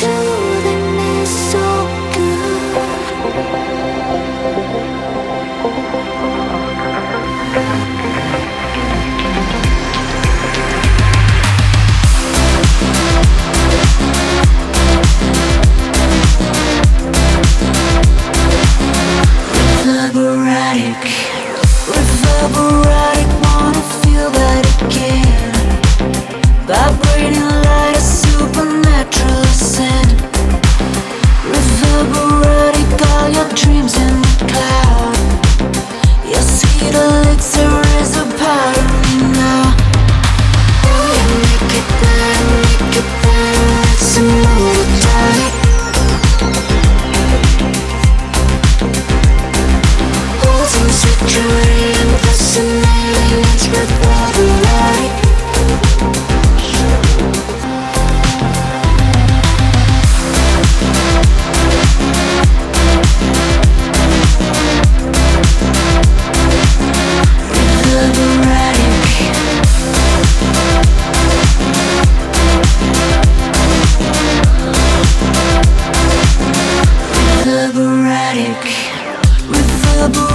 soothing me so reverberatic, wanna feel that again. Vibrating like a supernatural sin. Reverberatic, all your dreams in the cloud. Your sweet elixir is a part of me now. Oh, you make it better, it's an overdrive. Holding sweet joy and fascinating, it's reverberatic. Reverberatic, reverberatic.